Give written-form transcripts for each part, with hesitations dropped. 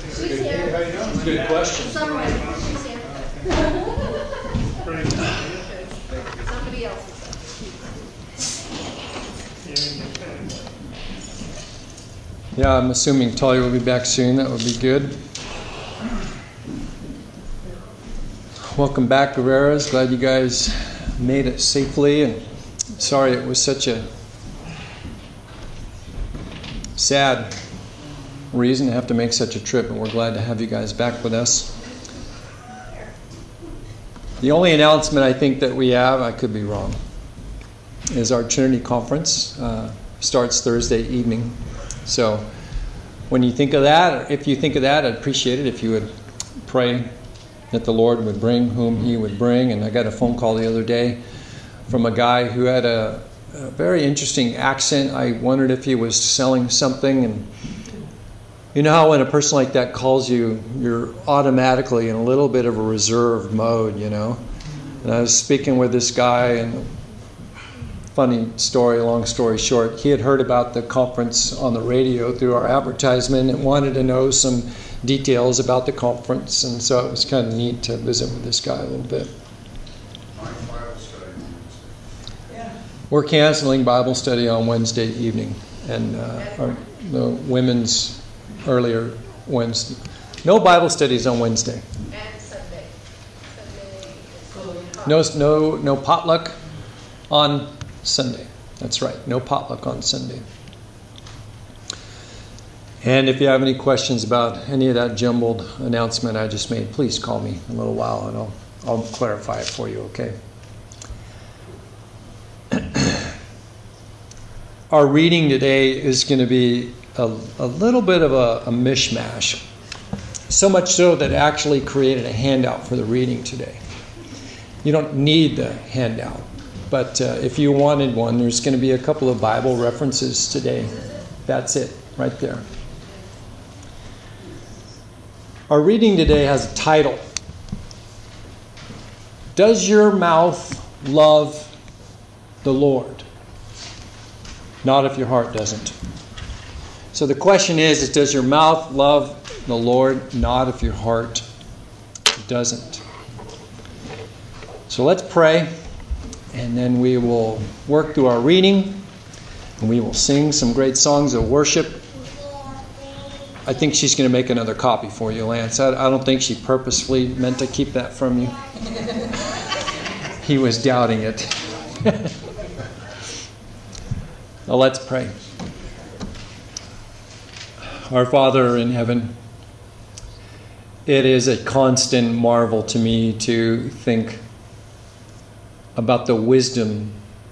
She's here. How you doing? Good question. Somebody. She's here. Somebody else is up. Yeah, I'm assuming Talia will be back soon. That would be good. Welcome back, Guerreras. Glad you guys made it safely. And sorry it was such a sad reason to have to make such a trip, but we're glad to have you guys back with us. The only announcement I think that we have, I could be wrong, is our Trinity Conference. Starts Thursday evening. So when you think of that, or if you think of that, I'd appreciate it if you would pray that the Lord would bring whom He would bring. And I got a phone call the other day from a guy who had a very interesting accent. I wondered if he was selling something. And you know how when a person like that calls you, you're automatically in a little bit of a reserved mode, you know. And I was speaking with this guy, and funny story, long story short, he had heard about the conference on the radio through our advertisement and wanted to know some details about the conference, and so it was kind of neat to visit with this guy a little bit. We're canceling Bible study on Wednesday evening, and the women's earlier Wednesday. No Bible studies on Wednesday. And Sunday. No potluck on Sunday. That's right. No potluck on Sunday. And if you have any questions about any of that jumbled announcement I just made, please call me in a little while and I'll clarify it for you, okay? Our reading today is going to be a little bit of a mishmash. So much so that I actually created a handout for the reading today. You don't need the handout. But if you wanted one, there's going to be a couple of Bible references today. That's it, right there. Our reading today has a title. Does your mouth love the Lord? Not if your heart doesn't. So the question is does your mouth love the Lord? Not if your heart doesn't. So let's pray. And then we will work through our reading, and we will sing some great songs of worship. I think she's going to make another copy for you, Lance. I don't think she purposefully meant to keep that from you. He was doubting it. Now let's pray. Our Father in heaven, it is a constant marvel to me to think about the wisdom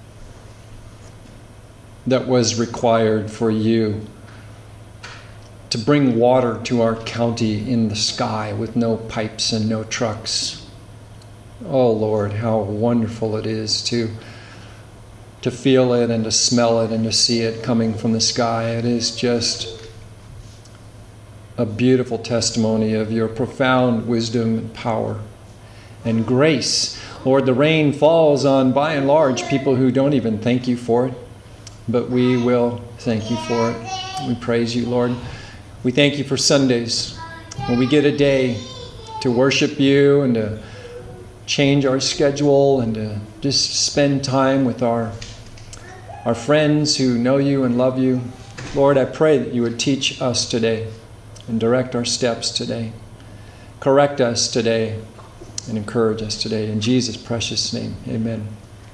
that was required for you to bring water to our county in the sky with no pipes and no trucks. Oh Lord, how wonderful it is to feel it and to smell it and to see it coming from the sky. It is just a beautiful testimony of your profound wisdom and power and grace. Lord, the rain falls on, by and large, people who don't even thank you for it. But we will thank you for it. We praise you, Lord. We thank you for Sundays, when we get a day to worship you and to change our schedule and to just spend time with our friends who know you and love you. Lord, I pray that you would teach us today and direct our steps today. Correct us today. And encourage us today. In Jesus' precious name, amen.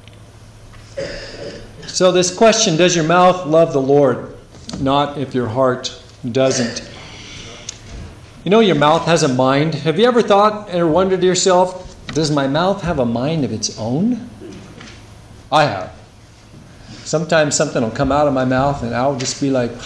So this question, does your mouth love the Lord? Not if your heart doesn't. You know, your mouth has a mind. Have you ever thought or wondered to yourself, does my mouth have a mind of its own? I have. Sometimes something will come out of my mouth and I'll just be like,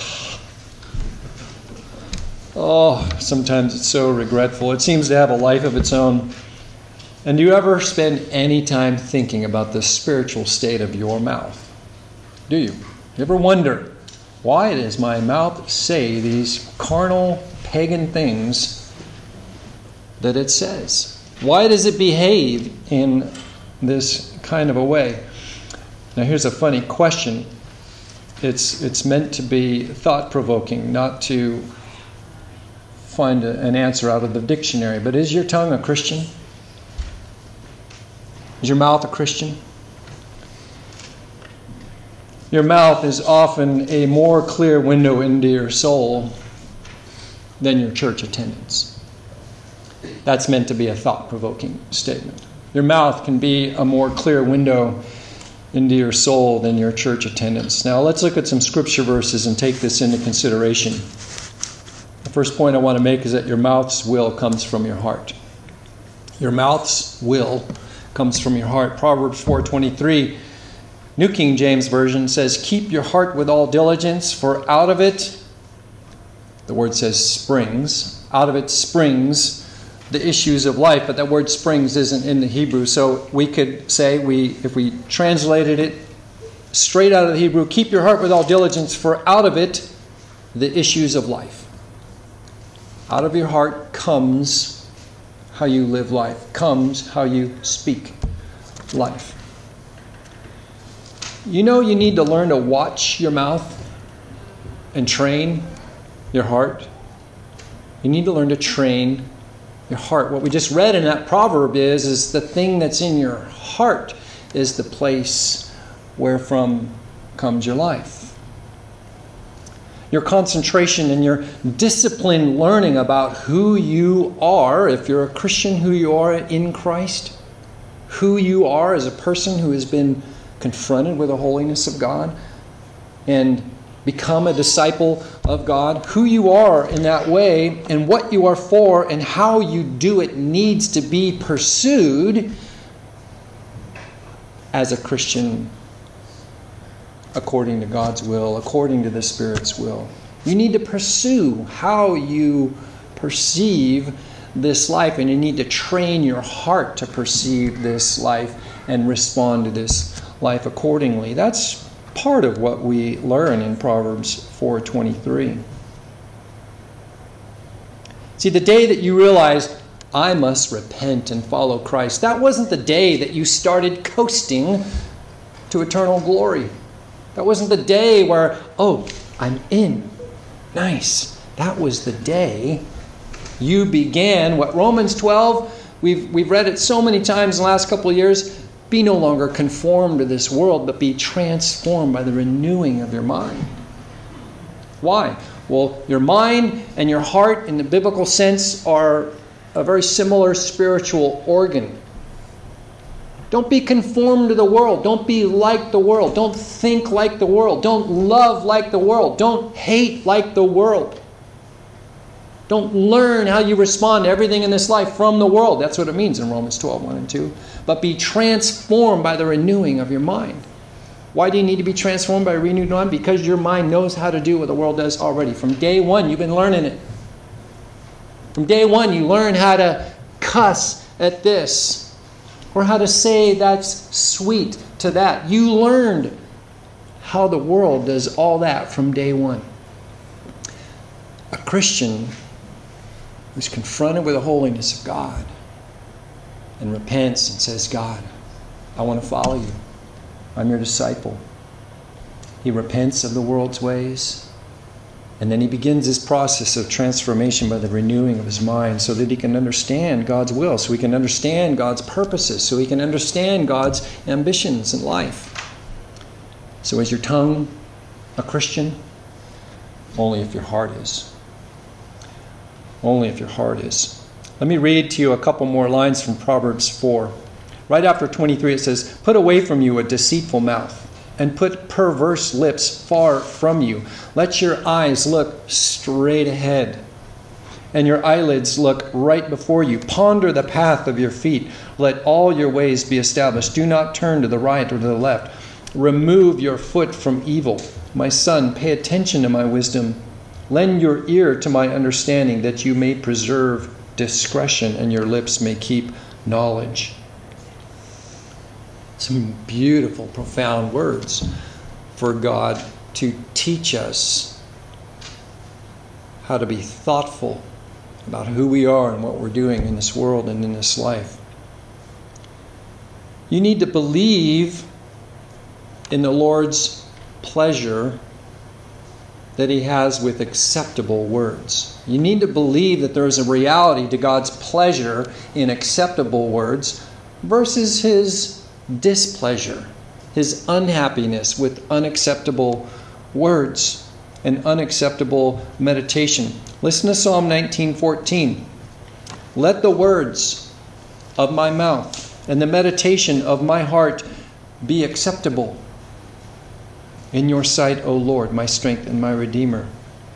oh, sometimes it's so regretful. It seems to have a life of its own. And do you ever spend any time thinking about the spiritual state of your mouth? Do you? You ever wonder, why does my mouth say these carnal, pagan things that it says? Why does it behave in this kind of a way? Now here's a funny question. It's meant to be thought-provoking, not to find an answer out of the dictionary. But is your tongue a Christian? Is your mouth a Christian? Your mouth is often a more clear window into your soul than your church attendance. That's meant to be a thought-provoking statement. Your mouth can be a more clear window into your soul than your church attendance. Now let's look at some scripture verses and take this into consideration. The first point I want to make is that your mouth's will comes from your heart. Your mouth's will comes from your heart. Proverbs 4:23, New King James Version says, "Keep your heart with all diligence, for out of it," the word says springs, "out of it springs the issues of life." But that word springs isn't in the Hebrew. So we could say, if we translated it straight out of the Hebrew, keep your heart with all diligence, for out of it the issues of life. Out of your heart comes how you live life, comes how you speak life. You know you need to learn to watch your mouth and train your heart. You need to learn to train your heart. What we just read in that proverb is the thing that's in your heart is the place wherefrom comes your life. Your concentration and your disciplined learning about who you are, if you're a Christian, who you are in Christ, who you are as a person who has been confronted with the holiness of God and become a disciple of God, who you are in that way and what you are for and how you do it needs to be pursued as a Christian according to God's will, according to the Spirit's will. You need to pursue how you perceive this life, and you need to train your heart to perceive this life and respond to this life accordingly. That's part of what we learn in Proverbs 4:23. See, the day that you realized, I must repent and follow Christ, that wasn't the day that you started coasting to eternal glory. That wasn't the day where, oh, I'm in. Nice. That was the day you began what Romans 12, we've read it so many times in the last couple of years, be no longer conformed to this world, but be transformed by the renewing of your mind. Why? Well, your mind and your heart in the biblical sense are a very similar spiritual organ. Don't be conformed to the world. Don't be like the world. Don't think like the world. Don't love like the world. Don't hate like the world. Don't learn how you respond to everything in this life from the world. That's what it means in Romans 12:1 and 2. But be transformed by the renewing of your mind. Why do you need to be transformed by a renewed mind? Because your mind knows how to do what the world does already. From day one, you've been learning it. From day one, you learn how to cuss at this, or how to say that's sweet to that. You learned how the world does all that from day one. A Christian who's confronted with the holiness of God and repents and says, God, I want to follow you. I'm your disciple. He repents of the world's ways. And then he begins his process of transformation by the renewing of his mind so that he can understand God's will, so he can understand God's purposes, so he can understand God's ambitions in life. So is your tongue a Christian? Only if your heart is. Only if your heart is. Let me read to you a couple more lines from Proverbs 4. Right after 23 it says, put away from you a deceitful mouth, and put perverse lips far from you. Let your eyes look straight ahead, and your eyelids look right before you. Ponder the path of your feet. Let all your ways be established. Do not turn to the right or to the left. Remove your foot from evil. My son, pay attention to my wisdom. Lend your ear to my understanding, that you may preserve discretion and your lips may keep knowledge. Some beautiful, profound words for God to teach us how to be thoughtful about who we are and what we're doing in this world and in this life. You need to believe in the Lord's pleasure that He has with acceptable words. You need to believe that there is a reality to God's pleasure in acceptable words versus His displeasure, His unhappiness with unacceptable words and unacceptable meditation. Listen to Psalm 19:14. Let the words of my mouth and the meditation of my heart be acceptable in your sight, O Lord, my strength and my Redeemer.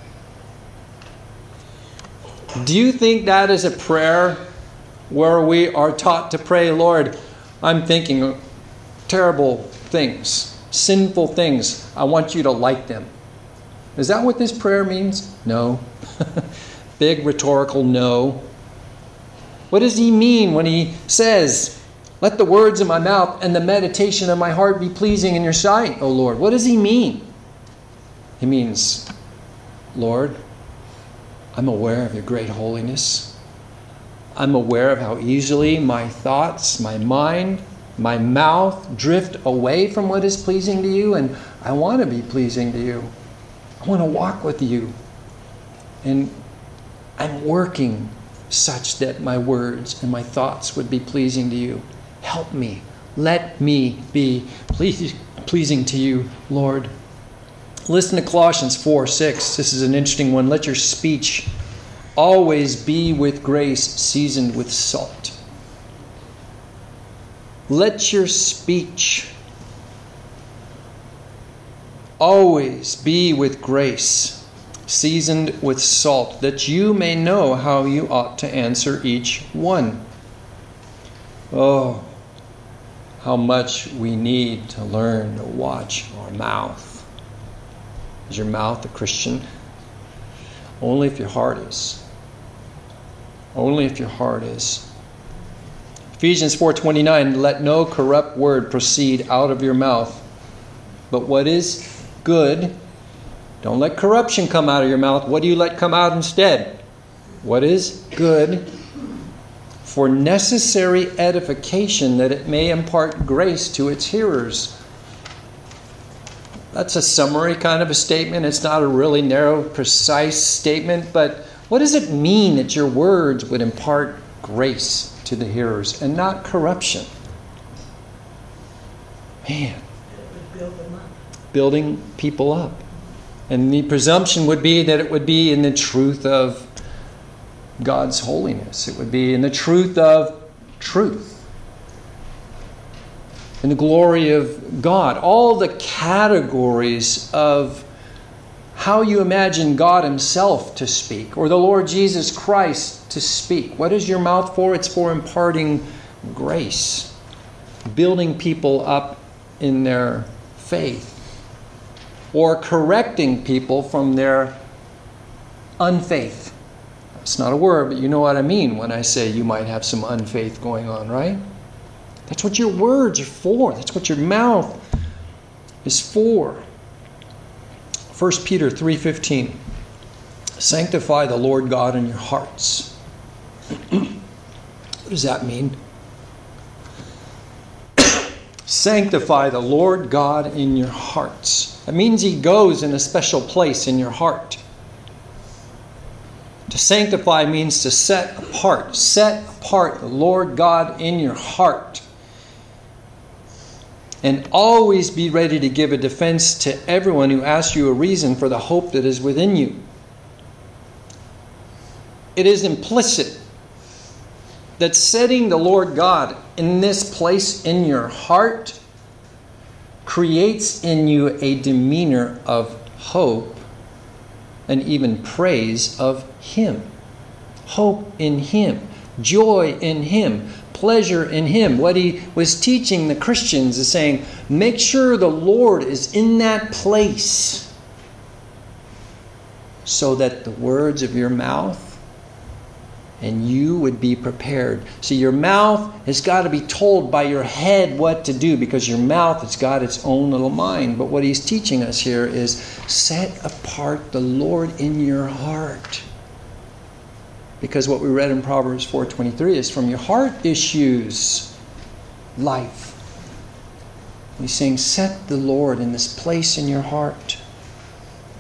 Do you think that is a prayer where we are taught to pray, Lord, I'm thinking of terrible things, sinful things. I want you to like them. Is that what this prayer means? No. Big rhetorical no. What does he mean when he says, let the words of my mouth and the meditation of my heart be pleasing in your sight, O Lord? What does he mean? He means, Lord, I'm aware of your great holiness. I'm aware of how easily my thoughts, my mind, my mouth drift away from what is pleasing to you, and I want to be pleasing to you. I want to walk with you. And I'm working such that my words and my thoughts would be pleasing to you. Help me. Let me be pleasing to you, Lord. Listen to Colossians 4:6. This is an interesting one. Let your speech always be with grace, seasoned with salt. Let your speech always be with grace, seasoned with salt, that you may know how you ought to answer each one. Oh, how much we need to learn to watch our mouth. Is your mouth a Christian? Only if your heart is. Only if your heart is. Ephesians 4:29, let no corrupt word proceed out of your mouth, but what is good. Don't let corruption come out of your mouth. What do you let come out instead? What is good, for necessary edification, that it may impart grace to its hearers. That's a summary kind of a statement. It's not a really narrow, precise statement, but what does it mean that your words would impart grace to the hearers and not corruption? Man. Building people up. And the presumption would be that it would be in the truth of God's holiness. It would be in the truth of truth. In the glory of God. All the categories of how you imagine God Himself to speak, or the Lord Jesus Christ to speak. What is your mouth for? It's for imparting grace. Building people up in their faith. Or correcting people from their unfaith. It's not a word, but you know what I mean when I say you might have some unfaith going on, right? That's what your words are for. That's what your mouth is for. 1 Peter 3:15. Sanctify the Lord God in your hearts. What does that mean? Sanctify the Lord God in your hearts. That means He goes in a special place in your heart. To sanctify means to set apart. Set apart the Lord God in your heart. And always be ready to give a defense to everyone who asks you a reason for the hope that is within you. It is implicit that setting the Lord God in this place in your heart creates in you a demeanor of hope and even praise of Him. Hope in Him. Joy in Him. Pleasure in Him. What He was teaching the Christians is saying, make sure the Lord is in that place so that the words of your mouth and you would be prepared. See, your mouth has got to be told by your head what to do because your mouth has got its own little mind. But what He's teaching us here is set apart the Lord in your heart. Because what we read in Proverbs 4:23 is from your heart issues life. He's saying set the Lord in this place in your heart.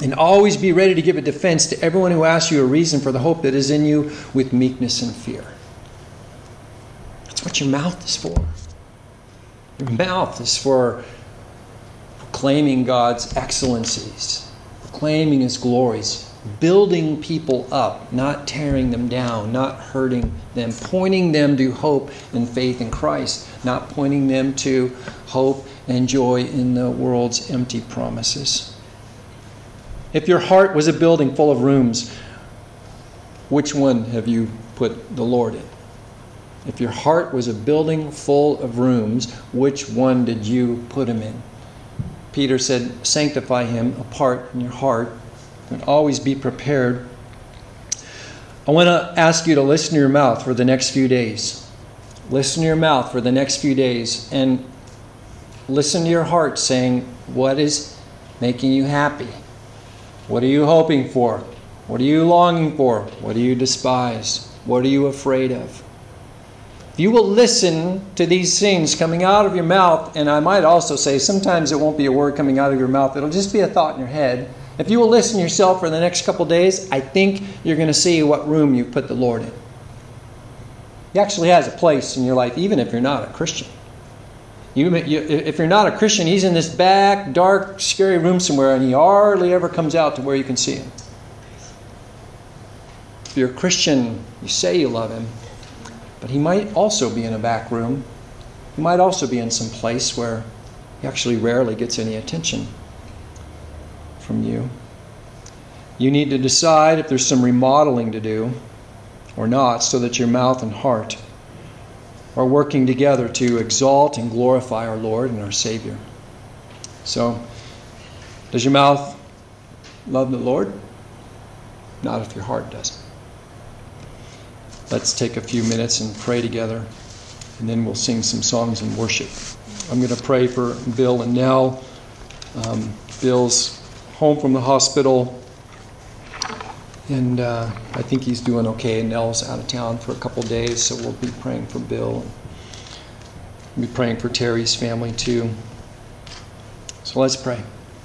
And always be ready to give a defense to everyone who asks you a reason for the hope that is in you with meekness and fear. That's what your mouth is for. Your mouth is for proclaiming God's excellencies, proclaiming His glories, building people up, not tearing them down, not hurting them, pointing them to hope and faith in Christ, not pointing them to hope and joy in the world's empty promises. If your heart was a building full of rooms, which one have you put the Lord in? If your heart was a building full of rooms, which one did you put Him in? Peter said, sanctify Him apart in your heart and always be prepared. I want to ask you to listen to your mouth for the next few days. Listen to your mouth for the next few days and listen to your heart saying, what is making you happy? What are you hoping for? What are you longing for? What do you despise? What are you afraid of? If you will listen to these things coming out of your mouth, and I might also say sometimes it won't be a word coming out of your mouth, it'll just be a thought in your head. If you will listen yourself for the next couple days, I think you're going to see what room you put the Lord in. He actually has a place in your life, even if you're not a Christian. If you're not a Christian, He's in this back, dark, scary room somewhere, and He hardly ever comes out to where you can see Him. If you're a Christian, you say you love Him, but He might also be in a back room. He might also be in some place where He actually rarely gets any attention from you. You need to decide if there's some remodeling to do or not, so that your mouth and heart are working together to exalt and glorify our Lord and our Savior. So, does your mouth love the Lord? Not if your heart doesn't. Let's take a few minutes and pray together, and then we'll sing some songs and worship. I'm going to pray for Bill and Nell. Bill's home from the hospital, and I think he's doing okay. Nell's out of town for a couple days, so we'll be praying for Bill. We'll be praying for Terry's family too. So let's pray.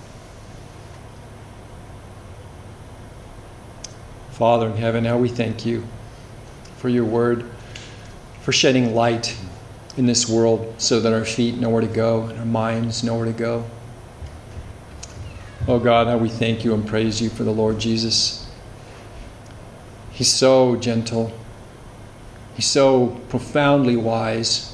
Father in heaven, how we thank You for Your word, for shedding light in this world so that our feet know where to go and our minds know where to go. Oh God, how we thank You and praise You for the Lord Jesus. He's so gentle. He's so profoundly wise.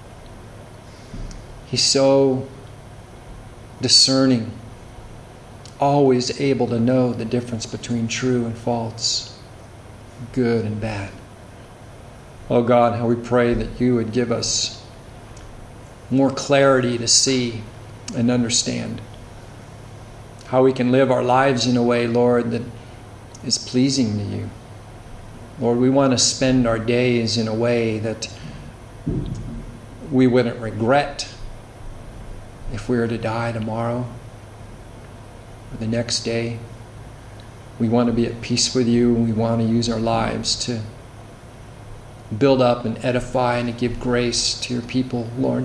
He's so discerning, always able to know the difference between true and false, good and bad. Oh God, how we pray that You would give us more clarity to see and understand how we can live our lives in a way, Lord, that is pleasing to You. Lord, we want to spend our days in a way that we wouldn't regret if we were to die tomorrow or the next day. We want to be at peace with You, and we want to use our lives to build up and edify and to give grace to Your people, Lord.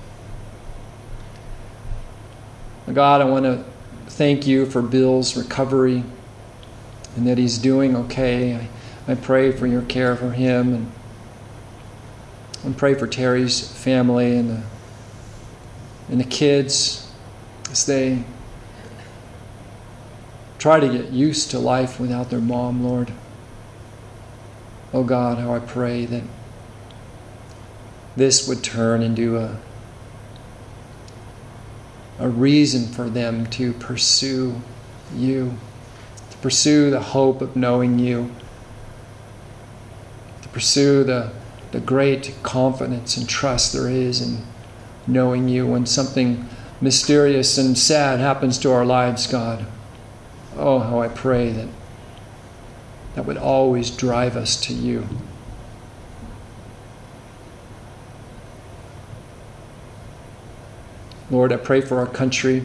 God, I want to thank You for Bill's recovery and that he's doing okay. I pray for Your care for him, and pray for Terry's family and the kids as they try to get used to life without their mom, Lord. Oh God, how I pray that this would turn into a reason for them to pursue You, to pursue the hope of knowing You, to pursue the great confidence and trust there is in knowing You when something mysterious and sad happens to our lives, God. Oh, how I pray that would always drive us to You. Lord, I pray for our country.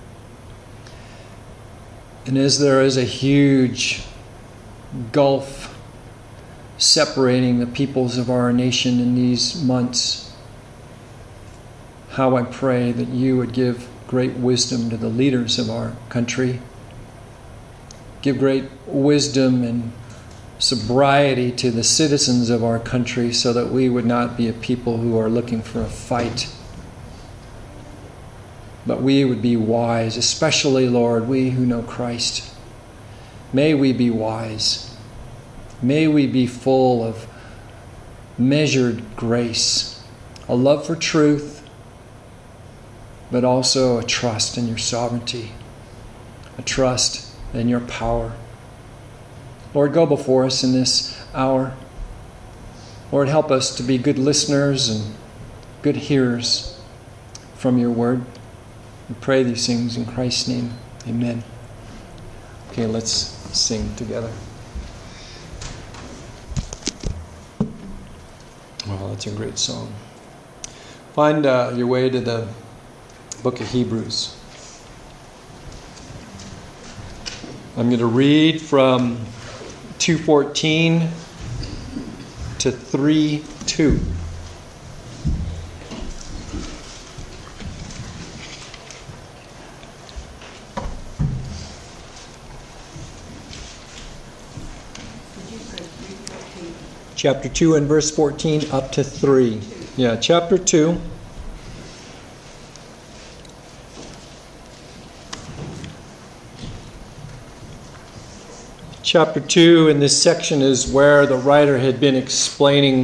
And as there is a huge gulf separating the peoples of our nation in these months, how I pray that You would give great wisdom to the leaders of our country, Give great wisdom and sobriety to the citizens of our country so that we would not be a people who are looking for a fight. But we would be wise, especially, Lord, we who know Christ. May we be wise. May we be full of measured grace, a love for truth, but also a trust in your sovereignty, a trust in your power. Lord, go before us in this hour. Lord, help us to be good listeners and good hearers from your word. We pray these things in Christ's name. Amen. Okay, let's sing together. Well, that's a great song. Find your way to the book of Hebrews. I'm going to read from 2:14 to 3:2. Chapter 2 and verse 14 up to 3. Yeah, chapter 2. Chapter 2 in this section is where the writer had been explaining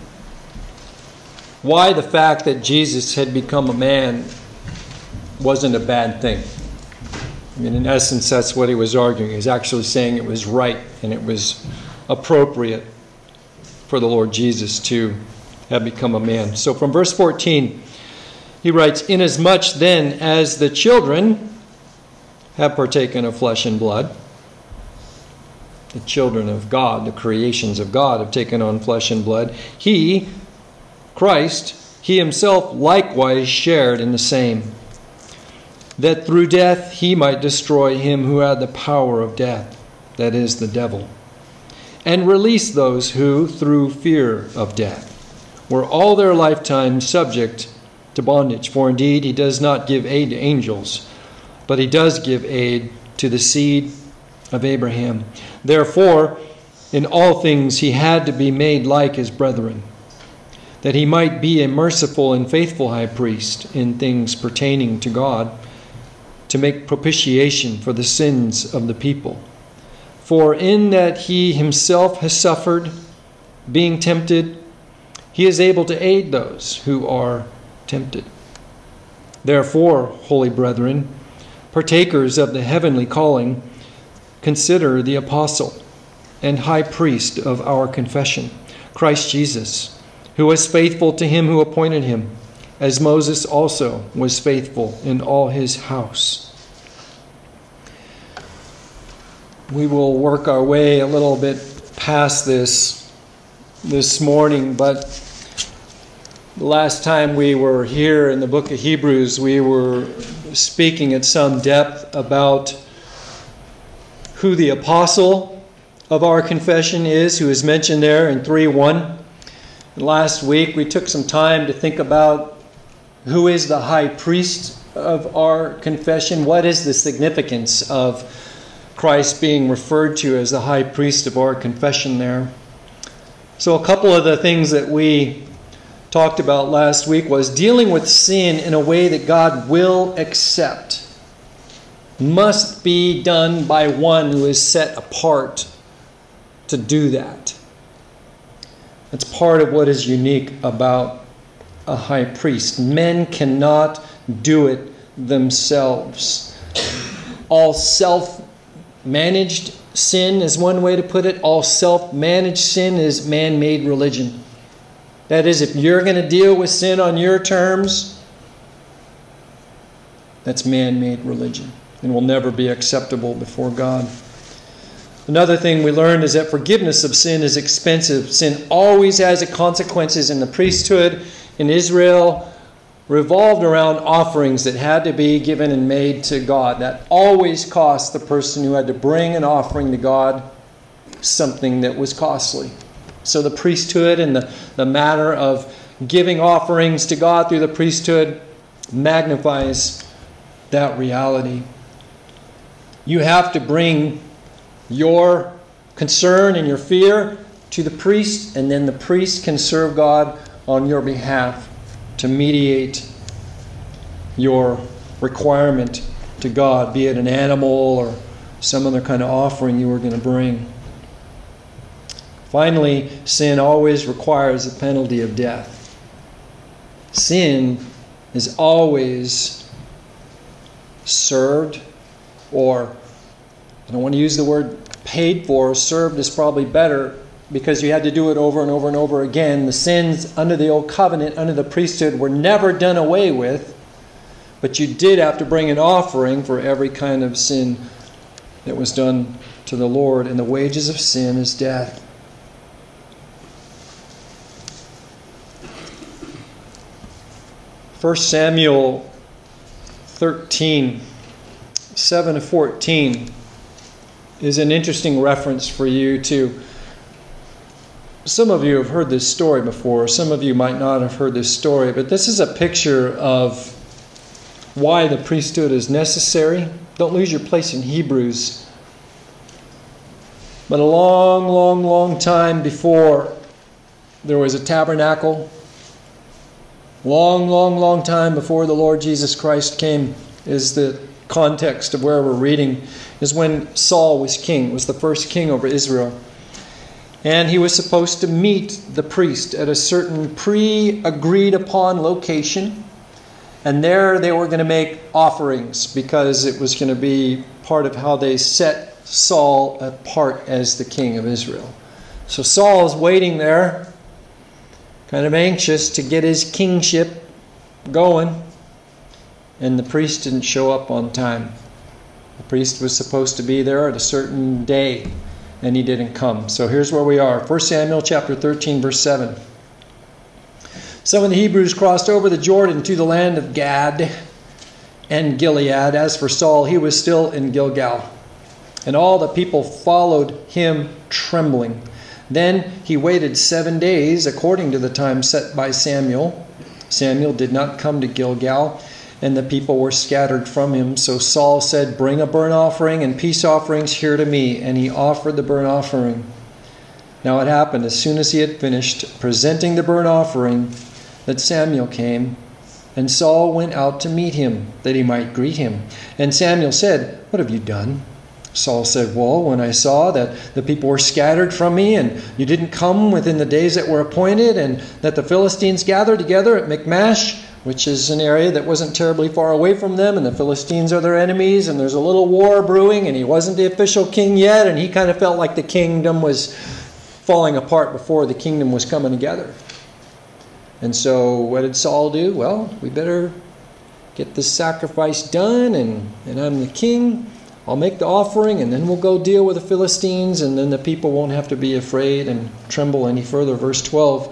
why the fact that Jesus had become a man wasn't a bad thing. I mean, in essence, that's what he was arguing. He was actually saying it was right and it was appropriate for the Lord Jesus to have become a man. So from verse 14, he writes, "Inasmuch then as the children have partaken of flesh and blood," the children of God, the creations of God, have taken on flesh and blood, he, Christ, he himself likewise shared in the same, that through death he might destroy him who had the power of death, that is, the devil, and release those who, through fear of death, were all their lifetime subject to bondage. For indeed he does not give aid to angels, but he does give aid to the seed of Abraham. Therefore, in all things he had to be made like his brethren, that he might be a merciful and faithful high priest in things pertaining to God, to make propitiation for the sins of the people. For in that he himself has suffered, being tempted, he is able to aid those who are tempted. Therefore, holy brethren, partakers of the heavenly calling, consider the apostle and high priest of our confession, Christ Jesus, who was faithful to him who appointed him, as Moses also was faithful in all his house. We will work our way a little bit past this morning, but the last time we were here in the book of Hebrews, we were speaking at some depth about who the apostle of our confession is, who is mentioned there in 3:1. Last week we took some time to think about who is the high priest of our confession. What is the significance of Christ being referred to as the high priest of our confession there? So a couple of the things that we talked about last week was dealing with sin in a way that God will accept must be done by one who is set apart to do that. That's part of what is unique about a high priest. Men cannot do it themselves. All self-managed sin is one way to put it. All self-managed sin is man-made religion. That is, if you're going to deal with sin on your terms, that's man-made religion and will never be acceptable before God. Another thing we learned is that forgiveness of sin is expensive. Sin always has consequences, in the priesthood in Israel revolved around offerings that had to be given and made to God. That always cost the person who had to bring an offering to God something that was costly. So the priesthood and the matter of giving offerings to God through the priesthood magnifies that reality. You have to bring your concern and your fear to the priest, and then the priest can serve God on your behalf to mediate your requirement to God, be it an animal or some other kind of offering you were going to bring. Finally, sin always requires the penalty of death. Sin is always served, or I don't want to use the word paid for. Served is probably better, because you had to do it over and over and over again. The sins under the old covenant, under the priesthood, were never done away with, but you did have to bring an offering for every kind of sin that was done to the Lord, and the wages of sin is death. First Samuel 13, 7 to 14 is an interesting reference for you to. Some of you have heard this story before. Some of you might not have heard this story, but this is a picture of why the priesthood is necessary. Don't lose your place in Hebrews. But a long, long, long time before there was a tabernacle, long, long, long time before the Lord Jesus Christ came, is the context of where we're reading, is when Saul was king, was the first king over Israel. And he was supposed to meet the priest at a certain pre-agreed upon location. And there they were going to make offerings, because it was going to be part of how they set Saul apart as the king of Israel. So Saul is waiting there, kind of anxious to get his kingship going. And the priest didn't show up on time. The priest was supposed to be there at a certain day, and he didn't come. So here's where we are. 1 Samuel chapter 13, verse 7. So when the Hebrews crossed over the Jordan to the land of Gad and Gilead, as for Saul, he was still in Gilgal. And all the people followed him trembling. Then he waited 7 days, according to the time set by Samuel. Samuel did not come to Gilgal, and the people were scattered from him. So Saul said, "Bring a burnt offering and peace offerings here to me." And he offered the burnt offering. Now it happened, as soon as he had finished presenting the burnt offering, that Samuel came, and Saul went out to meet him, that he might greet him. And Samuel said, "What have you done?" Saul said, "Well, when I saw that the people were scattered from me, and you didn't come within the days that were appointed, and that the Philistines gathered together at Michmash," which is an area that wasn't terribly far away from them, and the Philistines are their enemies, and there's a little war brewing, and he wasn't the official king yet, and he kind of felt like the kingdom was falling apart before the kingdom was coming together. And so what did Saul do? Well, we better get this sacrifice done, and I'm the king. I'll make the offering, and then we'll go deal with the Philistines, and then the people won't have to be afraid and tremble any further. Verse 12,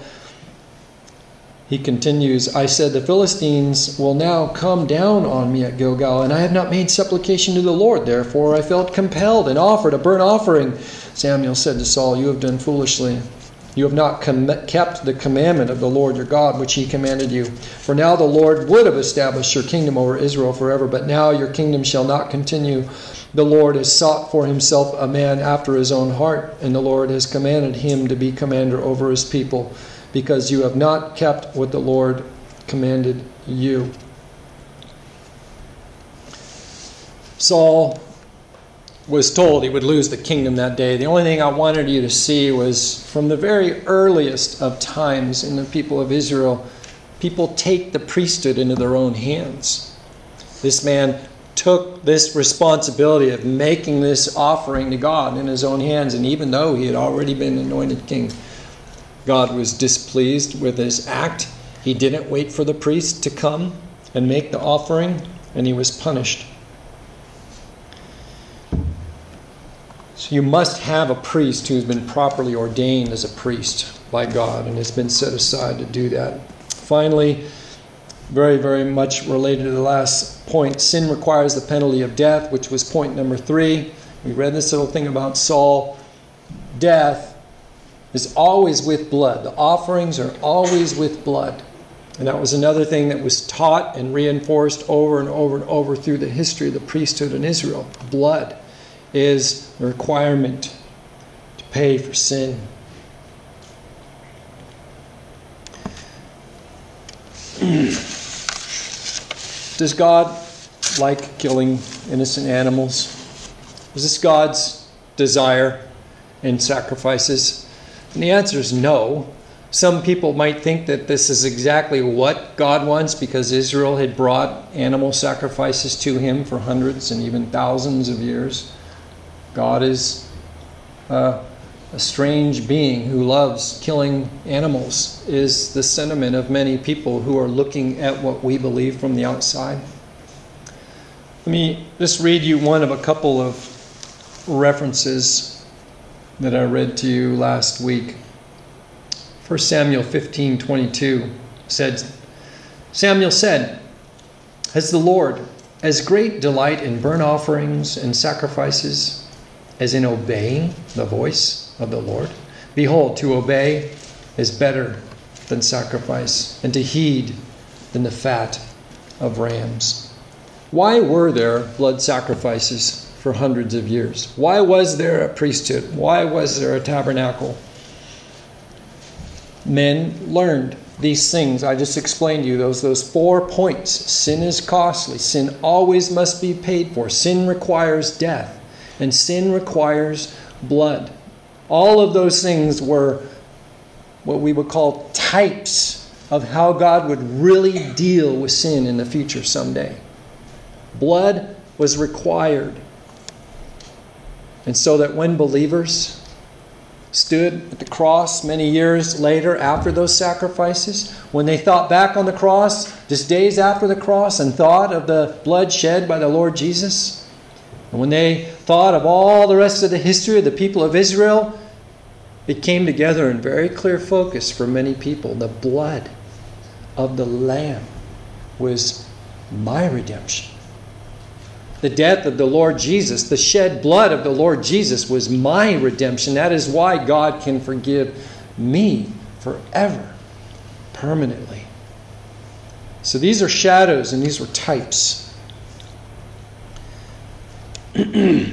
he continues, "I said, the Philistines will now come down on me at Gilgal, and I have not made supplication to the Lord. Therefore I felt compelled and offered a burnt offering." Samuel said to Saul, "You have done foolishly. You have not kept the commandment of the Lord your God, which he commanded you. For now the Lord would have established your kingdom over Israel forever, but now your kingdom shall not continue. The Lord has sought for himself a man after his own heart, and the Lord has commanded him to be commander over his people, because you have not kept what the Lord commanded you." Saul was told he would lose the kingdom that day. The only thing I wanted you to see was, from the very earliest of times in the people of Israel, people take the priesthood into their own hands. This man took this responsibility of making this offering to God in his own hands, and even though he had already been anointed king, God was displeased with his act. He didn't wait for the priest to come and make the offering, and he was punished. So you must have a priest who's been properly ordained as a priest by God and has been set aside to do that. Finally, very, very much related to the last point, sin requires the penalty of death, which was point number 3. We read this little thing about Saul. Death is always with blood. The offerings are always with blood. And that was another thing that was taught and reinforced over and over and over through the history of the priesthood in Israel. Blood. is the requirement to pay for sin. Does God like killing innocent animals? Is this God's desire in sacrifices? And the answer is no. Some people might think that this is exactly what God wants because Israel had brought animal sacrifices to him for hundreds and even thousands of years. God is a strange being who loves killing animals, is the sentiment of many people who are looking at what we believe from the outside. Let me just read you one of a couple of references that I read to you last week. 1 Samuel 15:22 said, Samuel said, "Has the Lord as great delight in burnt offerings and sacrifices as in obeying the voice of the Lord? Behold, to obey is better than sacrifice, and to heed than the fat of rams." Why were there blood sacrifices for hundreds of years? Why was there a priesthood? Why was there a tabernacle? Men learned these things. I just explained to you those 4 points. Sin is costly. Sin always must be paid for. Sin requires death. And sin requires blood. All of those things were what we would call types of how God would really deal with sin in the future someday. Blood was required. And so that when believers stood at the cross many years later after those sacrifices, when they thought back on the cross, just days after the cross, and thought of the blood shed by the Lord Jesus, and when they thought of all the rest of the history of the people of Israel, it came together in very clear focus for many people. The blood of the Lamb was my redemption. The death of the Lord Jesus, the shed blood of the Lord Jesus was my redemption. That is why God can forgive me forever, permanently. So these are shadows and these were types. The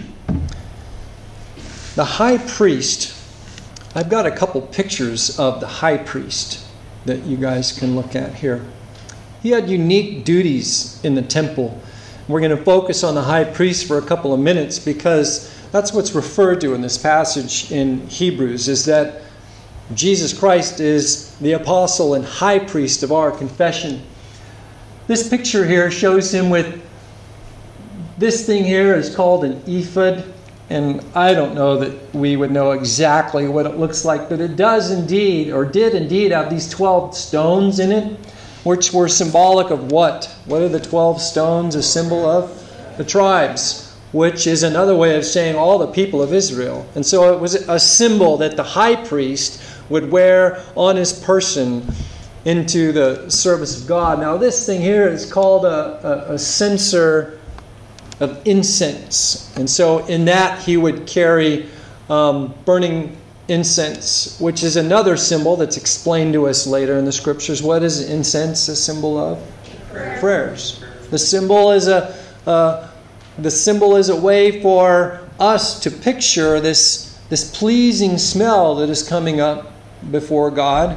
high priest, I've got a couple pictures of the high priest that you guys can look at here. He had unique duties in the temple. We're going to focus on the high priest for a couple of minutes because that's what's referred to in this passage in Hebrews, is that Jesus Christ is the apostle and high priest of our confession. This picture here shows him with this thing here is called an ephod. And I don't know that we would know exactly what it looks like, but it does indeed, or did indeed, have these 12 stones in it, which were symbolic of what? What are the 12 stones a symbol of? The tribes, which is another way of saying all the people of Israel. And so it was a symbol that the high priest would wear on his person into the service of God. Now this thing here is called a censer of incense. And so in that he would carry burning incense, which is another symbol that's explained to us later in the scriptures. What is incense a symbol of? Prayers. The symbol is a way for us to picture this pleasing smell that is coming up before God.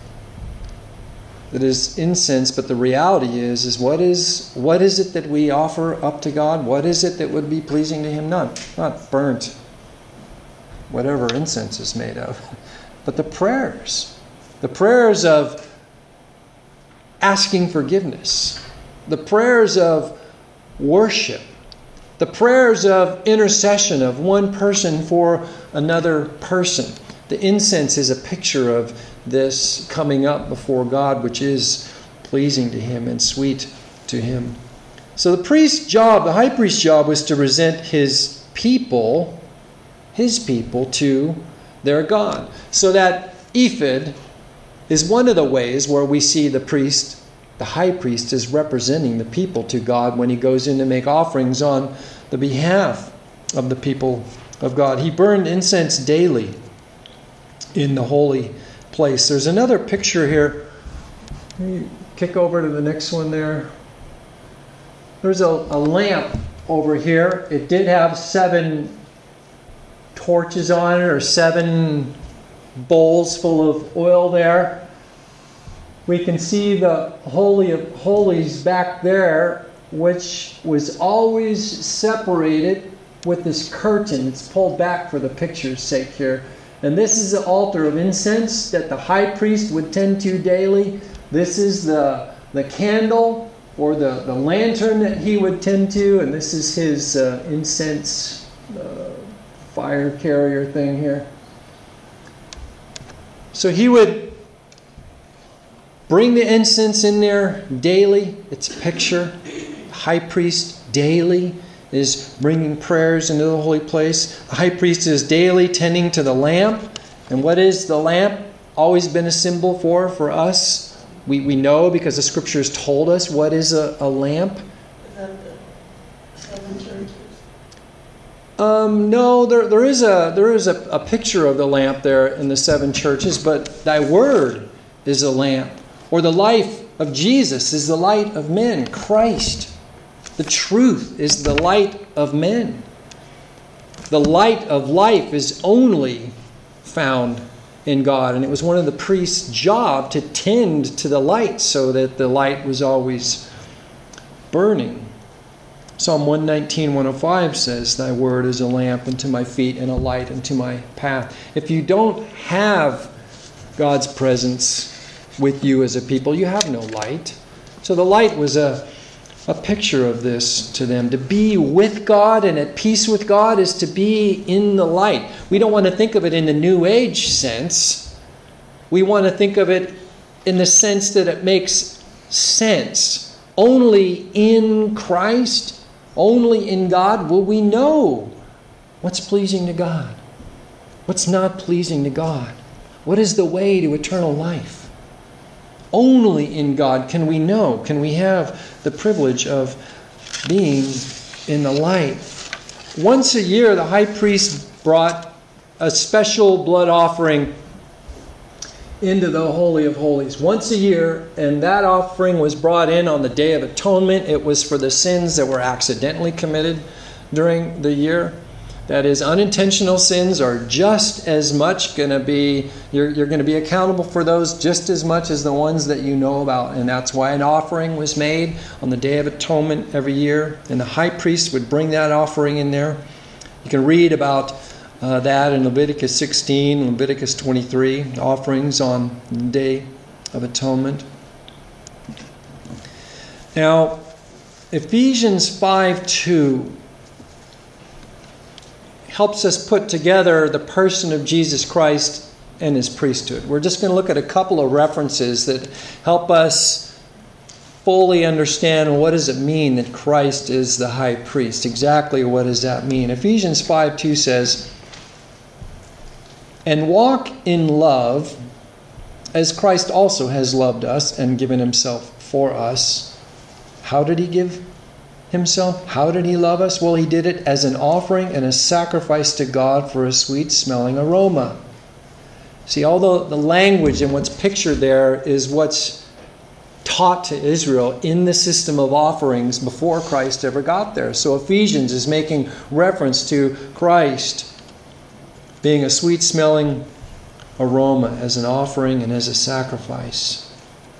That is incense, but the reality is what is it that we offer up to God? What is it that would be pleasing to Him? Not burnt, whatever incense is made of, but the prayers of asking forgiveness, the prayers of worship, the prayers of intercession of one person for another person. The incense is a picture of this coming up before God, which is pleasing to Him and sweet to Him. So the priest's job, the high priest's job, was to present his people to their God. So that ephod is one of the ways where we see the priest, the high priest, is representing the people to God when he goes in to make offerings on the behalf of the people of God. He burned incense daily in the holy place. There's another picture here. Kick over to the next one there. There's a lamp over here. It did have 7 torches on it, or 7 bowls full of oil there. We can see the Holy of Holies back there, which was always separated with this curtain. It's pulled back for the picture's sake here. And this is the altar of incense that the high priest would tend to daily. This is the candle or the lantern that he would tend to. And this is his incense fire carrier thing here. So he would bring the incense in there daily. It's a picture. High priest daily is bringing prayers into the holy place. The high priest is daily tending to the lamp. And what is the lamp always been a symbol for us? We know because the scriptures told us what is a lamp. Is that the 7 churches? No, there is a picture of the lamp there in the 7 churches, but thy word is a lamp. Or the life of Jesus is the light of men. Christ, the truth, is the light of men. The light of life is only found in God. And it was one of the priest's job to tend to the light so that the light was always burning. Psalm 119, 105 says, thy word is a lamp unto my feet and a light unto my path. If you don't have God's presence with you as a people, you have no light. So the light was a picture of this to them. To be with God and at peace with God is to be in the light. We don't want to think of it in the New Age sense. We want to think of it in the sense that it makes sense. Only in Christ, only in God will we know what's pleasing to God, what's not pleasing to God, what is the way to eternal life. Only in God can we know, can we have the privilege of being in the light. Once a year, the high priest brought a special blood offering into the Holy of Holies. Once a year, and that offering was brought in on the Day of Atonement. It was for the sins that were accidentally committed during the year. That is, unintentional sins are just as much going to be, you're going to be accountable for those just as much as the ones that you know about. And that's why an offering was made on the Day of Atonement every year. And the high priest would bring that offering in there. You can read about that in Leviticus 16, Leviticus 23, offerings on the Day of Atonement. Now, Ephesians 5:2 helps us put together the person of Jesus Christ and his priesthood. We're just going to look at a couple of references that help us fully understand what does it mean that Christ is the high priest. Exactly what does that mean? Ephesians 5:2 says, and walk in love as Christ also has loved us and given himself for us. How did he give himself? How did he love us? Well, he did it as an offering and a sacrifice to God for a sweet-smelling aroma. See, although the language and what's pictured there is what's taught to Israel in the system of offerings before Christ ever got there. So Ephesians is making reference to Christ being a sweet-smelling aroma as an offering and as a sacrifice.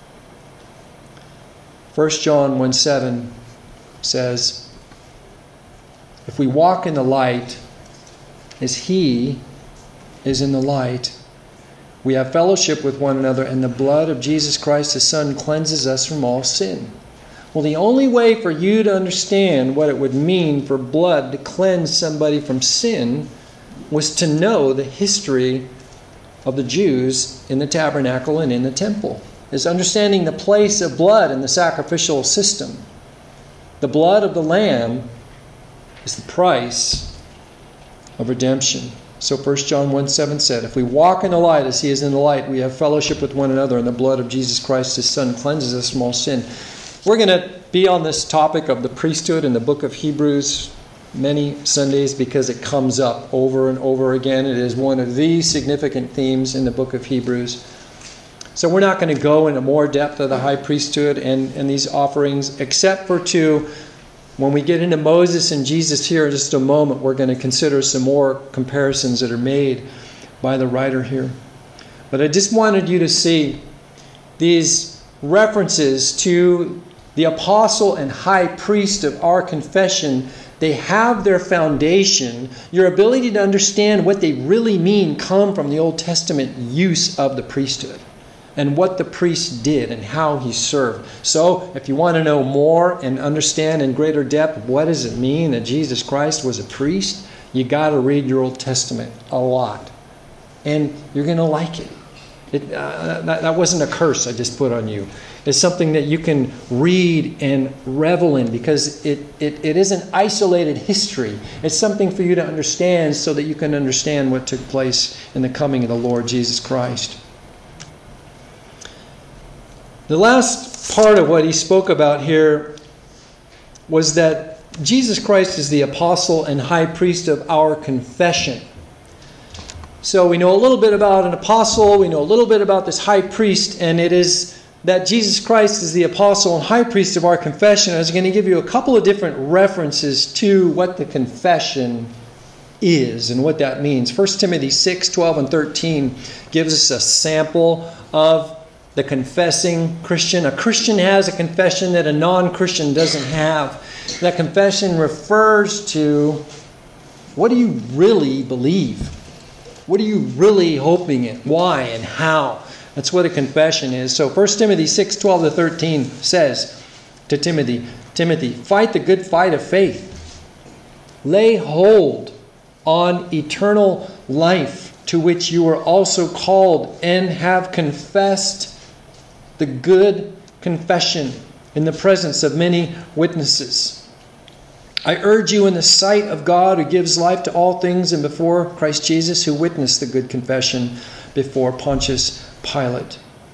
1 John 1:7 says, if we walk in the light as he is in the light, we have fellowship with one another, and the blood of Jesus Christ, his Son, cleanses us from all sin. Well, the only way for you to understand what it would mean for blood to cleanse somebody from sin was to know the history of the Jews in the tabernacle and in the temple. Is understanding the place of blood in the sacrificial system. The blood of the Lamb is the price of redemption. So 1 John 1:7 said, if we walk in the light as he is in the light, we have fellowship with one another, and the blood of Jesus Christ, his Son, cleanses us from all sin. We're going to be on this topic of the priesthood in the book of Hebrews many Sundays because it comes up over and over again. It is one of the significant themes in the book of Hebrews. So we're not going to go into more depth of the high priesthood and these offerings, except for to When we get into Moses and Jesus here in just a moment, we're going to consider some more comparisons that are made by the writer here. But I just wanted you to see these references to the apostle and high priest of our confession. They have their foundation. Your ability to understand what they really mean come from the Old Testament use of the priesthood and what the priest did and how he served. So if you want to know more and understand in greater depth what does it mean that Jesus Christ was a priest, you got to read your Old Testament a lot. And you're going to like it. That wasn't a curse I just put on you. It's something that you can read and revel in because it isn't isolated history. It's something for you to understand so that you can understand what took place in the coming of the Lord Jesus Christ. The last part of what he spoke about here was that Jesus Christ is the apostle and high priest of our confession. So we know a little bit about an apostle, we know a little bit about this high priest, and it is that Jesus Christ is the apostle and high priest of our confession. I was going to give you a couple of different references to what the confession is and what that means. 1 Timothy 6, 12 and 13 gives us a sample of the confessing Christian. A Christian has a confession that a non-Christian doesn't have. That confession refers to what do you really believe? What are you really hoping in? Why and how? That's what a confession is. So 1 Timothy 6, 12 to 13 says to Timothy, fight the good fight of faith. Lay hold on eternal life, to which you are also called and have confessed the good confession in the presence of many witnesses. I urge you in the sight of God, who gives life to all things, and before Christ Jesus, who witnessed the good confession before Pontius Pilate.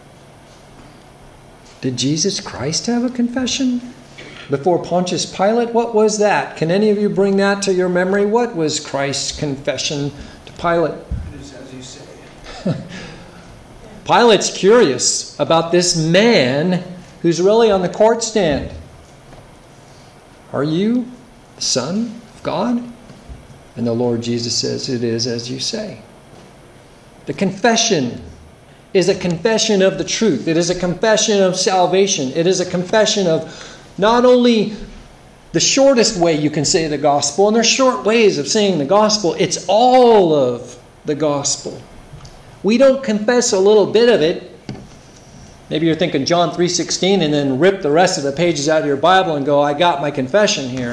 Did Jesus Christ have a confession before Pontius Pilate? What was that? Can any of you bring that to your memory? What was Christ's confession to Pilate? It is as you say. Pilate's curious about this man who's really on the court stand. Are you the Son of God? And the Lord Jesus says, it is as you say. The confession is a confession of the truth. It is a confession of salvation. It is a confession of not only the shortest way you can say the gospel, and there's short ways of saying the gospel, it's all of the gospel. We don't confess a little bit of it. Maybe you're thinking John 3:16 and then rip the rest of the pages out of your Bible and go, I got my confession here.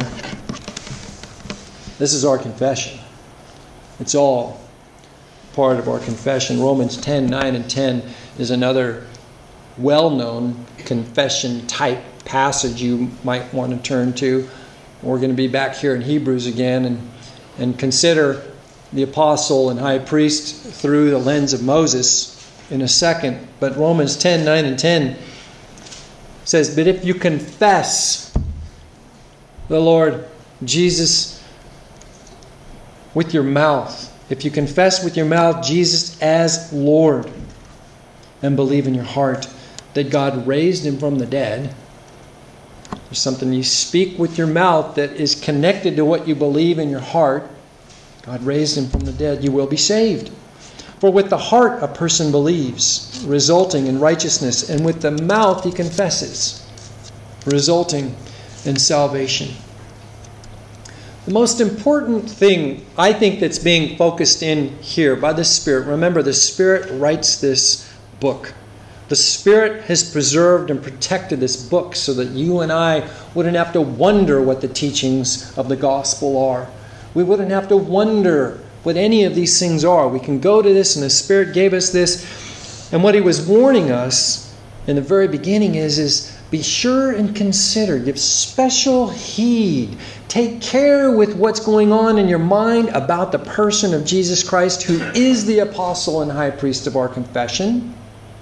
This is our confession. It's all part of our confession. Romans 10, 9 and 10 is another well-known confession type passage you might want to turn to. We're going to be back here in Hebrews again and consider the apostle and high priest through the lens of Moses in a second. But Romans 10, 9 and 10 says, but if you confess the Lord Jesus with your mouth, if you confess with your mouth Jesus as Lord and believe in your heart that God raised him from the dead, there's something you speak with your mouth that is connected to what you believe in your heart. God raised him from the dead, you will be saved. For with the heart a person believes, resulting in righteousness, and with the mouth he confesses, resulting in salvation. The most important thing, I think, that's being focused in here by the Spirit, remember the Spirit writes this book. The Spirit has preserved and protected this book so that you and I wouldn't have to wonder what the teachings of the gospel are. We wouldn't have to wonder what any of these things are. We can go to this, and the Spirit gave us this. And what he was warning us in the very beginning is be sure and consider, give special heed, take care with what's going on in your mind about the person of Jesus Christ, who is the apostle and high priest of our confession.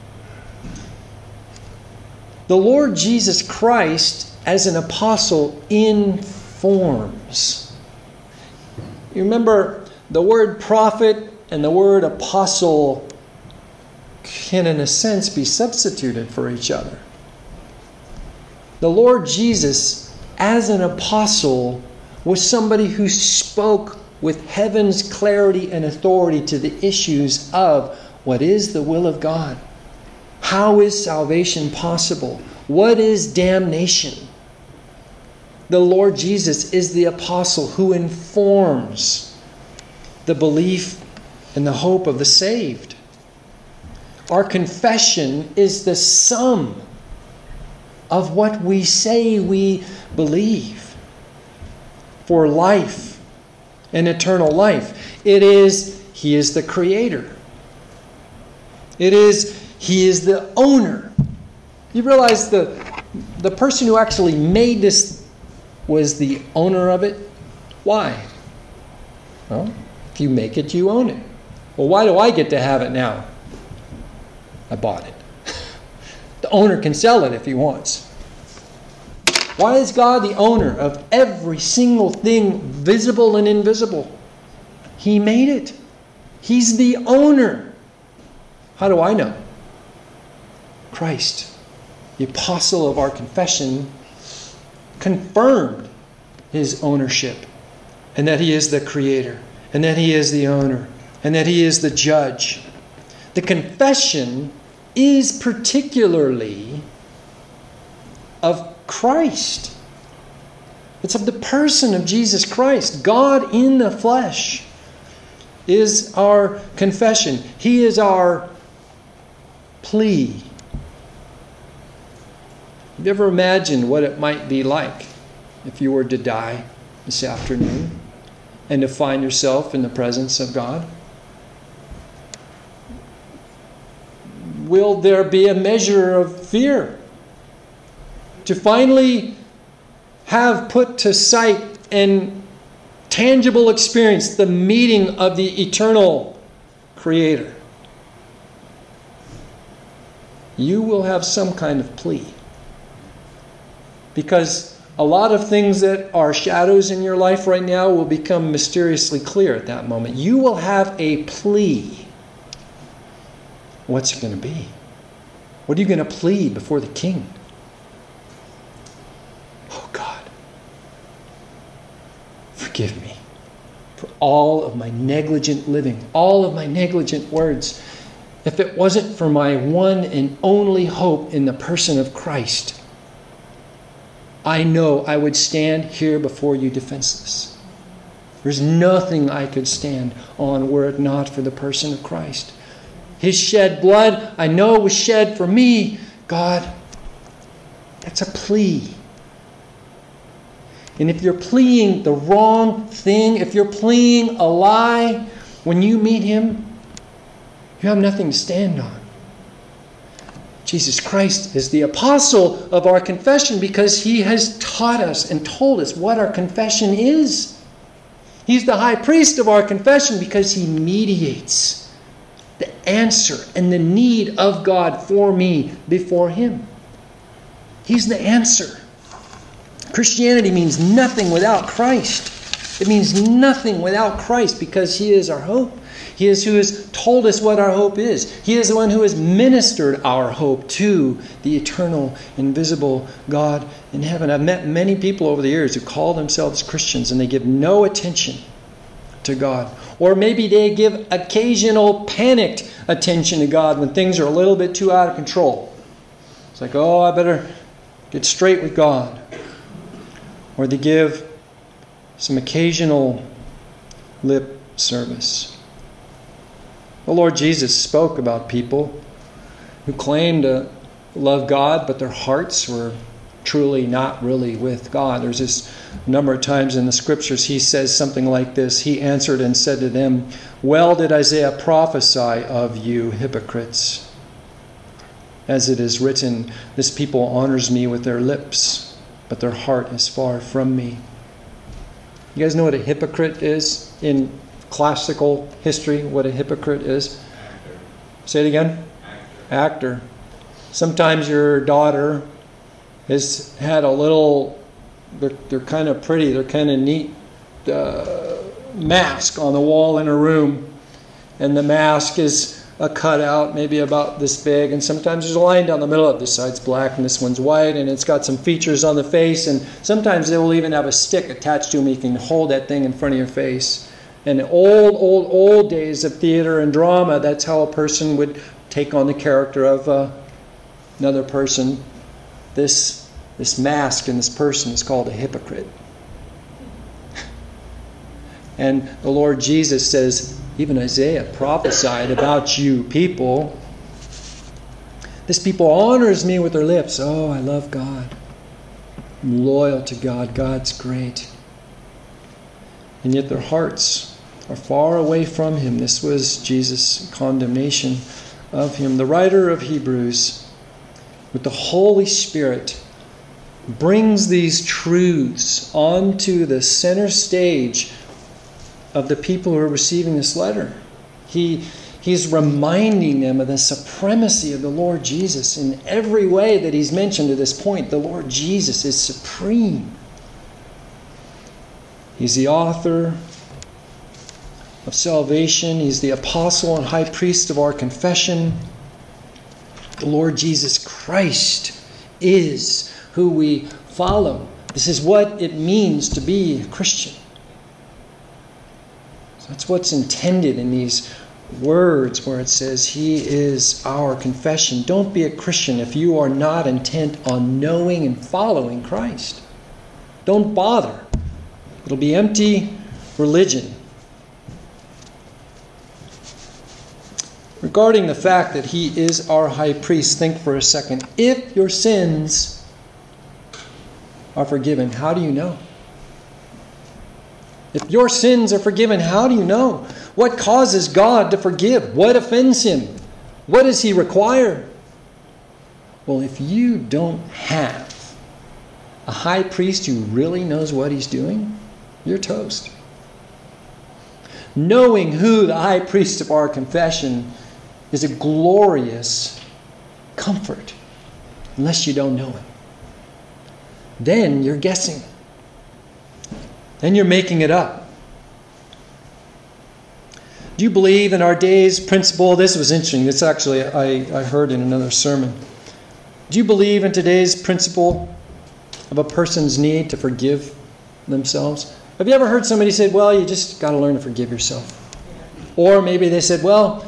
The Lord Jesus Christ as an apostle informs. You remember the word prophet and the word apostle can, in a sense, be substituted for each other. The Lord Jesus as an apostle, was somebody who spoke with heaven's clarity and authority to the issues of what is the will of God. How is salvation possible? What is damnation? The Lord Jesus is the apostle who informs the belief and the hope of the saved. Our confession is the sum of what we say we believe for life and eternal life. It is, He is the Creator. It is, He is the owner. You realize the person who actually made this was the owner of it? Why? Well, if you make it, you own it. Well, why do I get to have it now? I bought it. The owner can sell it if he wants. Why is God the owner of every single thing, visible and invisible? He made it. He's the owner. How do I know? Christ, the apostle of our confession, confirmed His ownership, and that He is the Creator, and that He is the owner, and that He is the judge. The confession is particularly of Christ. It's of the person of Jesus Christ. God in the flesh is our confession. He is our plea. Have you ever imagined what it might be like if you were to die this afternoon and to find yourself in the presence of God? Will there be a measure of fear to finally have put to sight and tangible experience the meeting of the eternal Creator? You will have some kind of plea. Because a lot of things that are shadows in your life right now will become mysteriously clear at that moment. You will have a plea. What's it going to be? What are you going to plead before the King? Oh God, forgive me for all of my negligent living, all of my negligent words. If it wasn't for my one and only hope in the person of Christ, I know I would stand here before you defenseless. There's nothing I could stand on were it not for the person of Christ. His shed blood, I know, was shed for me. God, that's a plea. And if you're pleading the wrong thing, if you're pleading a lie, when you meet Him, you have nothing to stand on. Jesus Christ is the apostle of our confession because He has taught us and told us what our confession is. He's the high priest of our confession because He mediates the answer and the need of God for me before Him. He's the answer. Christianity means nothing without Christ. It means nothing without Christ because He is our hope. He is who has told us what our hope is. He is the one who has ministered our hope to the eternal, invisible God in heaven. I've met many people over the years who call themselves Christians and they give no attention to God. Or maybe they give occasional panicked attention to God when things are a little bit too out of control. It's like, oh, I better get straight with God. Or they give some occasional lip service. The Lord Jesus spoke about people who claimed to love God, but their hearts were truly not really with God. There's this number of times in the Scriptures He says something like this. He answered and said to them, "Well did Isaiah prophesy of you, hypocrites. As it is written, this people honors me with their lips, but their heart is far from me." You guys know what a hypocrite is in classical history? What a hypocrite is? Actor. Say it again. Actor. Sometimes your daughter has had a little, they're kind of pretty, they're kind of neat mask on the wall in her room. And the mask is a cutout, maybe about this big, and sometimes there's a line down the middle of this side's black and this one's white, and it's got some features on the face, and sometimes they will even have a stick attached to them. You can hold that thing in front of your face. In the old days of theater and drama, that's how a person would take on the character of another person. This mask in this person is called a hypocrite. And the Lord Jesus says, even Isaiah prophesied about you people. This people honors me with their lips. Oh, I love God. I'm loyal to God. God's great. And yet their hearts are far away from Him. This was Jesus' condemnation of Him. The writer of Hebrews, with the Holy Spirit, brings these truths onto the center stage of the people who are receiving this letter. He's reminding them of the supremacy of the Lord Jesus in every way that He's mentioned to this point. The Lord Jesus is supreme. He's the author of salvation. He's the apostle and high priest of our confession. The Lord Jesus Christ is who we follow. This is what it means to be a Christian. So that's what's intended in these words where it says He is our confession. Don't be a Christian if you are not intent on knowing and following Christ. Don't bother. It'll be empty religion. Regarding the fact that He is our high priest, think for a second. If your sins are forgiven, how do you know? If your sins are forgiven, how do you know? What causes God to forgive? What offends Him? What does He require? Well, if you don't have a high priest who really knows what he's doing, you're toast. Knowing who the high priest of our confession is a glorious comfort, unless you don't know Him. Then you're guessing. Then you're making it up. Do you believe in our day's principle? This was interesting. This actually I heard in another sermon. Do you believe in today's principle of a person's need to forgive themselves? Have you ever heard somebody say, well, you just got to learn to forgive yourself? Or maybe they said, well,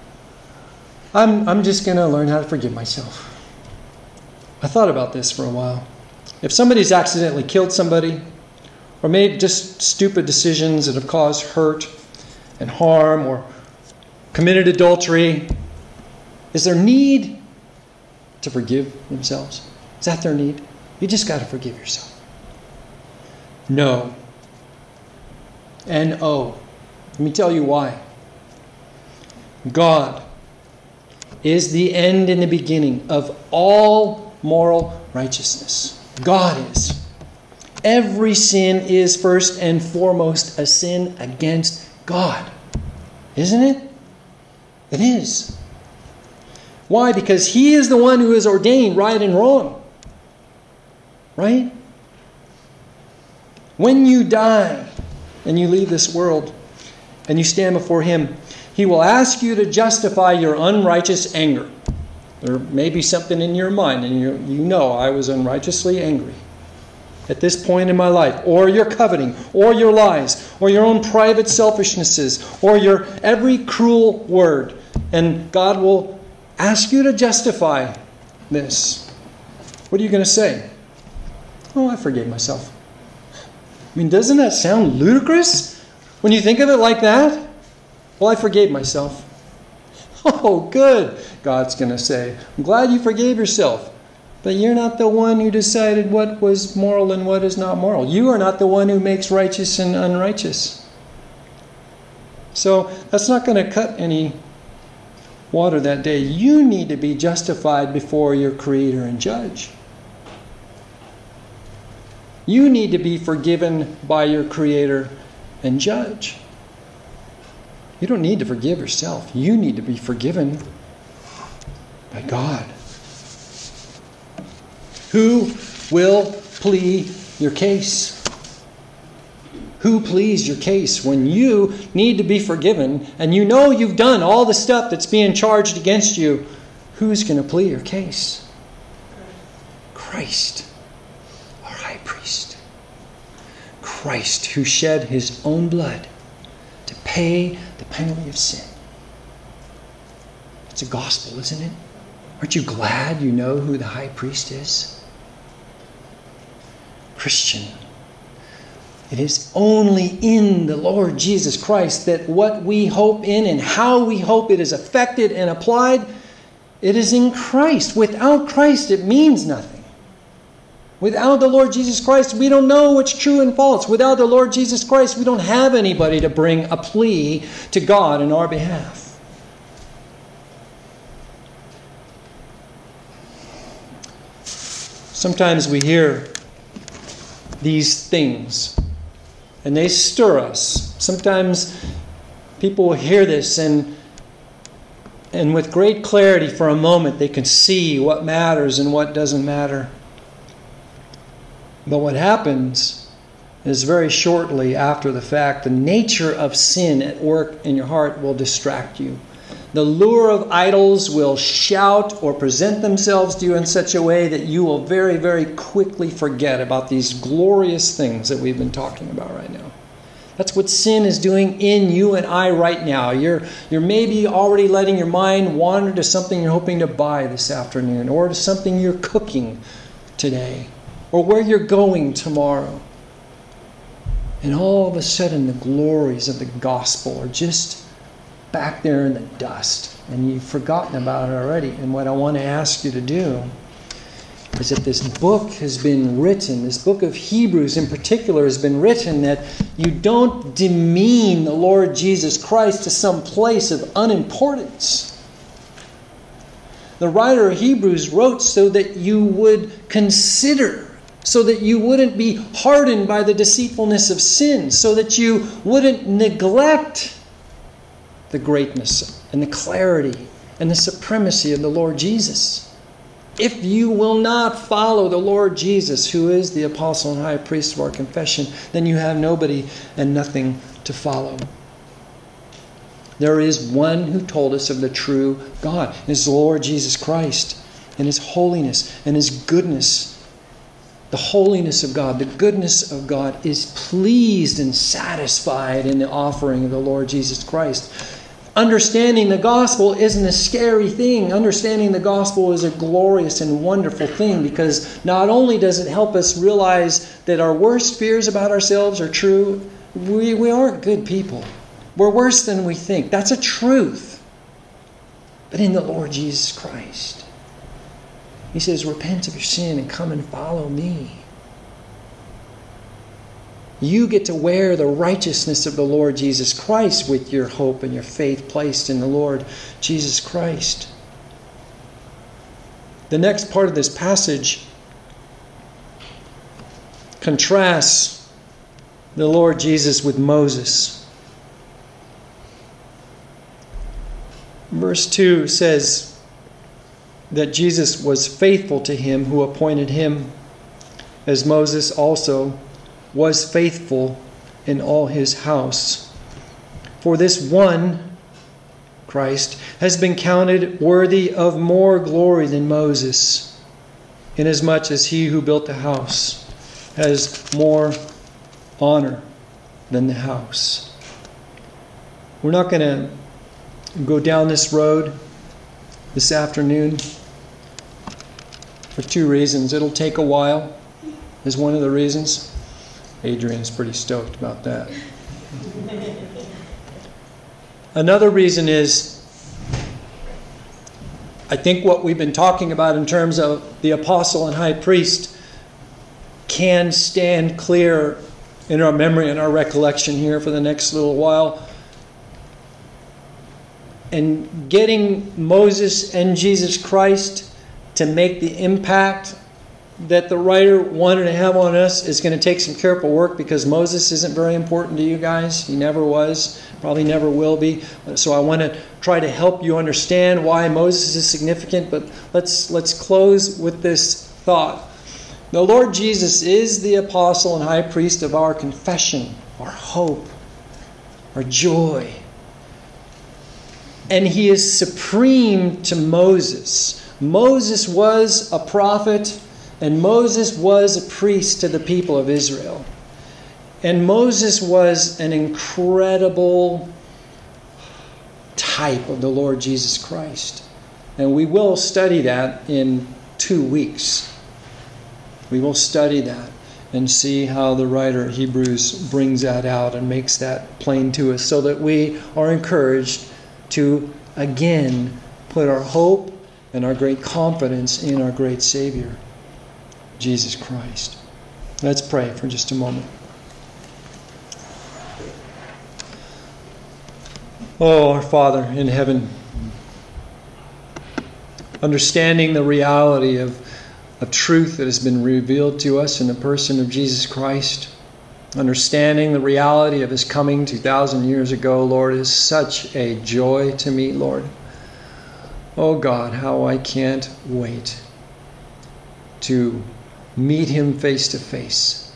I'm just going to learn how to forgive myself. I thought about this for a while. If somebody's accidentally killed somebody, or made just stupid decisions that have caused hurt and harm, or committed adultery, is there need to forgive themselves? Is that their need? You just got to forgive yourself. No. N-O. Let me tell you why. God is the end and the beginning of all moral righteousness. God is. Every sin is first and foremost a sin against God. Isn't it? It is. Why? Because He is the one who has ordained right and wrong. Right? When you die and you leave this world and you stand before Him, He will ask you to justify your unrighteous anger. There may be something in your mind and you know I was unrighteously angry at this point in my life, or your coveting, or your lies, or your own private selfishnesses, or your every cruel word. And God will ask you to justify this. What are you going to say? Oh, I forgave myself. I mean, doesn't that sound ludicrous when you think of it like that? Well, I forgave myself. Oh, good, God's going to say. I'm glad you forgave yourself. But you're not the one who decided what was moral and what is not moral. You are not the one who makes righteous and unrighteous. So that's not going to cut any water that day. You need to be justified before your Creator and Judge. You need to be forgiven by your Creator and Judge. You don't need to forgive yourself. You need to be forgiven by God. Who will plead your case? Who pleads your case when you need to be forgiven and you know you've done all the stuff that's being charged against you? Who's going to plead your case? Christ, our high priest. Christ, who shed his own blood to pay the penalty of sin. It's a gospel, isn't it? Aren't you glad you know who the high priest is? Christian, it is only in the Lord Jesus Christ that what we hope in and how we hope it is affected and applied, it is in Christ. Without Christ, it means nothing. Without the Lord Jesus Christ, we don't know what's true and false. Without the Lord Jesus Christ, we don't have anybody to bring a plea to God in our behalf. Sometimes we hear these things and they stir us. Sometimes people will hear this and with great clarity for a moment they can see what matters and what doesn't matter. But what happens is very shortly after the fact, the nature of sin at work in your heart will distract you. The lure of idols will shout or present themselves to you in such a way that you will very, very quickly forget about these glorious things that we've been talking about right now. That's what sin is doing in you and I right now. You're maybe already letting your mind wander to something you're hoping to buy this afternoon, or to something you're cooking today, or where you're going tomorrow. And all of a sudden the glories of the gospel are just back there in the dust, and you've forgotten about it already. And what I want to ask you to do is that this book has been written, this book of Hebrews in particular has been written, that you don't demean the Lord Jesus Christ to some place of unimportance. The writer of Hebrews wrote so that you would consider, so that you wouldn't be hardened by the deceitfulness of sin, so that you wouldn't neglect the greatness and the clarity and the supremacy of the Lord Jesus. If you will not follow the Lord Jesus, who is the apostle and high priest of our confession, then you have nobody and nothing to follow. There is one who told us of the true God. It is the Lord Jesus Christ, and His holiness and His goodness. The holiness of God, the goodness of God is pleased and satisfied in the offering of the Lord Jesus Christ. Understanding the gospel isn't a scary thing. Understanding the gospel is a glorious and wonderful thing, because not only does it help us realize that our worst fears about ourselves are true, we aren't good people. We're worse than we think. That's a truth. But in the Lord Jesus Christ, He says, repent of your sin and come and follow me. You get to wear the righteousness of the Lord Jesus Christ with your hope and your faith placed in the Lord Jesus Christ. The next part of this passage contrasts the Lord Jesus with Moses. Verse 2 says that Jesus was faithful to Him who appointed Him, as Moses also was faithful in all His house. For this one, Christ, has been counted worthy of more glory than Moses, inasmuch as he who built the house has more honor than the house. We're not going to go down this road this afternoon for two reasons. It'll take a while, is one of the reasons. Adrian's pretty stoked about that. Another reason is, I think what we've been talking about in terms of the apostle and high priest can stand clear in our memory and our recollection here for the next little while. And getting Moses and Jesus Christ to make the impact that the writer wanted to have on us is going to take some careful work, because Moses isn't very important to you guys. He never was, probably never will be. So I want to try to help you understand why Moses is significant, but let's close with this thought. The Lord Jesus is the apostle and high priest of our confession. our hope, our joy. And He is supreme to Moses. Moses was a prophet, and Moses was a priest to the people of Israel. And Moses was an incredible type of the Lord Jesus Christ. And we will study that in 2 weeks. We will study that and see how the writer of Hebrews brings that out and makes that plain to us, so that we are encouraged to again put our hope and our great confidence in our great Savior, Jesus Christ. Let's pray for just a moment. Oh, our Father in heaven, understanding the reality of truth that has been revealed to us in the person of Jesus Christ, understanding the reality of His coming 2,000 years ago, Lord, is such a joy to me, Lord. Oh God, how I can't wait to meet Him face to face.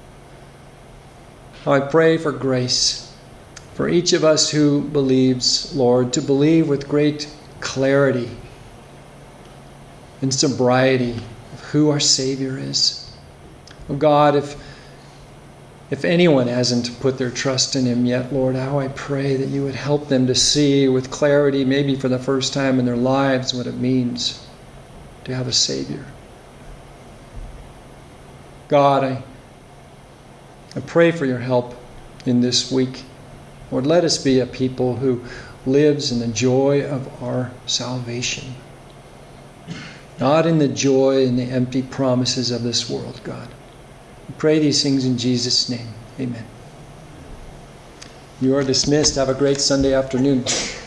I pray for grace for each of us who believes, Lord, to believe with great clarity and sobriety of who our Savior is. Oh God, if anyone hasn't put their trust in Him yet, Lord, how I pray that You would help them to see with clarity, maybe for the first time in their lives, what it means to have a Savior. God, I pray for Your help in this week. Lord, let us be a people who lives in the joy of our salvation, not in the joy and the empty promises of this world, God. We pray these things in Jesus' name. Amen. You are dismissed. Have a great Sunday afternoon.